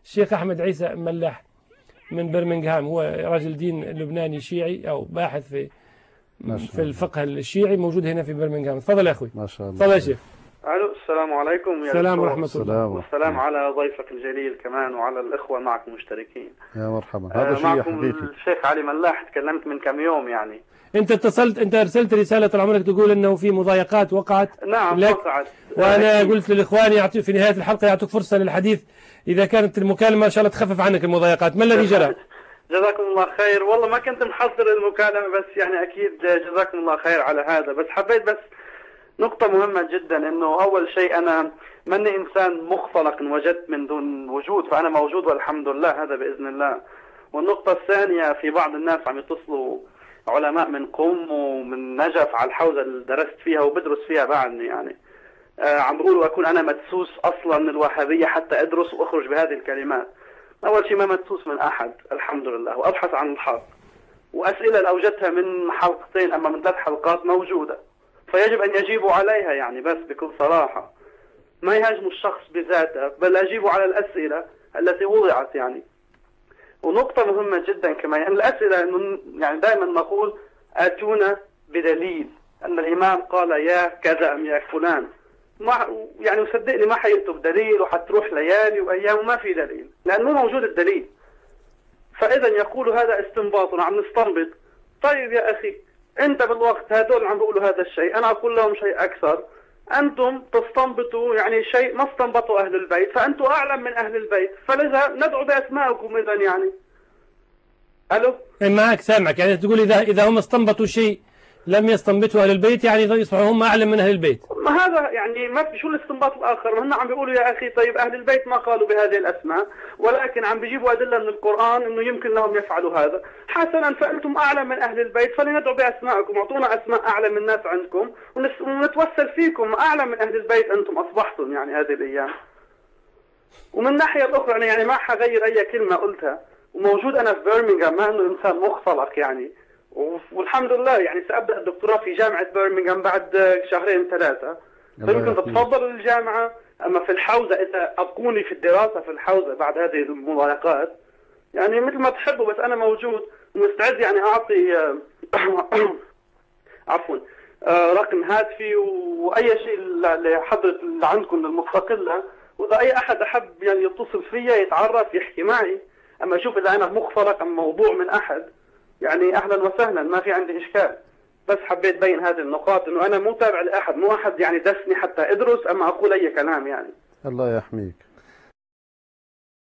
الشيخ أحمد عيسى ملاح من برمنغهام، هو رجل دين لبناني شيعي أو باحث في الفقه الشيعي، موجود هنا في برمنغهام. تفضل يا أخوي. ما شاء الله. تفضل يا شيخ. الو، السلام عليكم يا السلام دكتور. ورحمة الله. والسلام على ضيفك الجليل كمان وعلى الإخوة معك المشتركين. يا مرحبا. هذا شيء معكم حقيقي. الشيخ علي ملاح، تكلمت من كم يوم يعني. أنت اتصلت، أنت أرسلت رسالة طال عمرك تقول أنه في مضايقات وقعت. نعم وقعت. وأنا قلت للإخوان في نهاية الحلقة يعطوك فرصة للحديث إذا كانت المكالمة إن شاء الله تخفف عنك المضايقات. ما الذي جرى؟ جزاكم الله خير. والله ما كنت محضر المكالمة، بس يعني أكيد جزاكم الله خير على هذا. بس حبيت بس نقطة مهمة جدا، إنه أول شيء أنا ماني إنسان مختلق وجدت من دون وجود، فأنا موجود والحمد لله، هذا بإذن الله. والنقطة الثانية، في بعض الناس عم يتصلوا علماء من قم ومن نجف على الحوزة اللي درست فيها وبدرس فيها بعدني يعني، عم بيقولوا أكون أنا مدسوس أصلا من الوهابية حتى أدرس وأخرج بهذه الكلمات. أول شيء ما مدسوس من أحد الحمد لله، وأبحث عن الحق، وأسئلة اللي أوجدتها من حلقتين أما من 3 حلقات موجودة، فيجب أن يجيبوا عليها يعني، بس بكل صراحة ما يهاجموا الشخص بذاته، بل أجيبوا على الأسئلة التي وضعت يعني. ونقطة مهمة جدا كمان، يعني الأسئلة إنه يعني دائما نقول آتونا بدليل أن الإمام قال يا كذا أم يا فلان، ما يعني وصدقني ما حيأتوا بدليل، وحتروح ليالي وأيام وما في دليل، لأنه موجود الدليل. فإذا يقولوا هذا استنباط وعم نستنبط. طيب يا أخي، أنت بالوقت هذول عم بيقولوا هذا الشيء، أنا أقول لهم شيء أكثر، أنتم تستنبطوا يعني شيء ما استنبطوا أهل البيت، فأنتم أعلم من أهل البيت، فلذا ندعو بأسمائكم إذا يعني. ألو؟ معك سامعك، يعني تقول إذا هم استنبطوا شيء لم يستنبطوا أهل البيت يعني يصبحوا هم أعلم من أهل البيت. ما هذا يعني ما في شو الاستنباط الآخر؟ هم عم بيقولوا يا أخي طيب أهل البيت ما قالوا بهذه الأسماء، ولكن عم بيجيبوا أدلة من القرآن إنه يمكن لهم يفعلوا هذا. حسنا، فأنتم أعلم من أهل البيت، فلندعو بأسمائكم، أعطونا أسماء أعلم من الناس عندكم ونتوسل فيكم، أعلم من أهل البيت أنتم أصبحتم يعني هذه الأيام. ومن الناحية الأخرى أنا يعني ما حغير أي كلمة قلتها، وموجود أنا في برمنغهام، ما إنه إنسان مختلق يعني، والحمد لله يعني سأبدأ الدكتوراه في جامعة برمنغهام بعد 2 3 شهور. فيمكن تتفضل الجامعة، أما في الحوزة إذا أبقوني في الدراسة في الحوزة بعد هذه المضايقات يعني مثل ما تحبوا، بس أنا موجود ومستعد يعني أعطي عفوا رقم هاتفي وأي شيء لحضرة اللي عندكم المستقلة، وإذا أي أحد أحب يعني يتصل فيا يتعرف يحكي معي، أما أشوف إذا أنا مختلق أم موضوع من أحد يعني أهلا وسهلا، ما في عندي إشكال. بس حبيت بين هذه النقاط، إنه أنا مو تابع لأحد، مو أحد يعني دسني حتى أدرس أما أقول أي كلام يعني. الله يحميك.